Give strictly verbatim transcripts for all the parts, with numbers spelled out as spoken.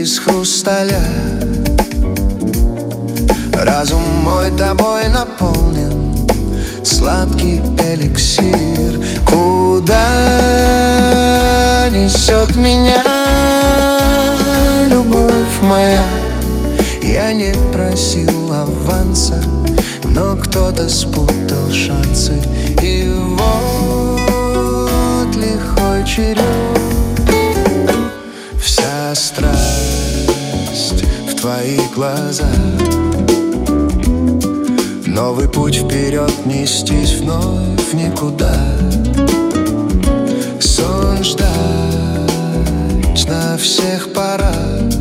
из хрусталя. Разум мой тобой наполнен, сладкий эликсир. Куда несет меня любовь моя? Я не просил аванса, но кто-то спутал шансы. И вот лихой черед, вся страсть в твоих глазах. Новый путь вперед, нестись вновь никуда. Сон ждать на всех парах.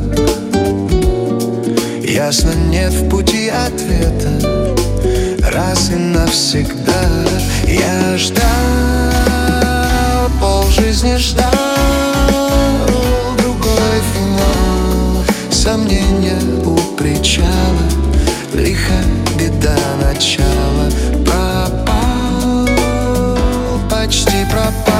Ясно, нет в пути ответа раз и навсегда. Я ждал, полжизни ждал другой финал. Сомнения у причала, лиха беда начала. Пропал, почти пропал.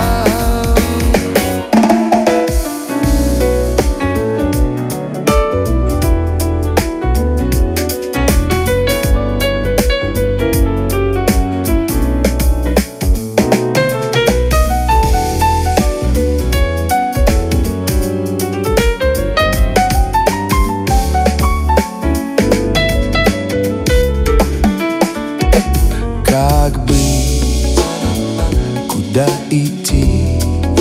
Как быть, куда идти?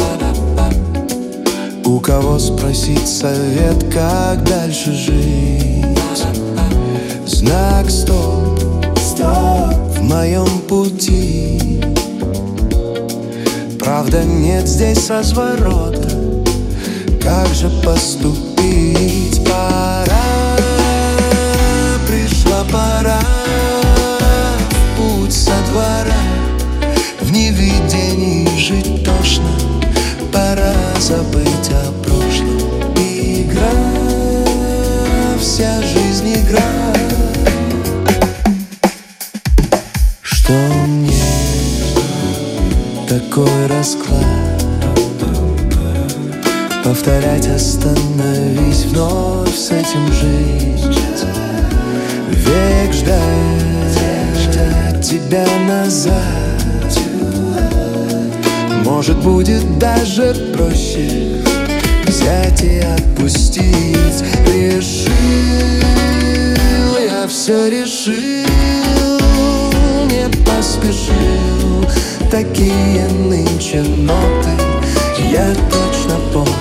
У кого спросить совет, как дальше жить? Знак стоп, стоп в моем пути. Правда, нет здесь разворота. Как же поступить? Пора, пришла пора. Со двора в невидении жить тошно. Пора забыть о прошлом. Игра, вся жизнь игра. Что мне такой расклад? Повторять, остановись, вновь с этим жить. Век ждать тебя назад. Может, будет даже проще взять и отпустить. Решил, я все решил, не поспешил. Такие нынче ноты, я точно помню.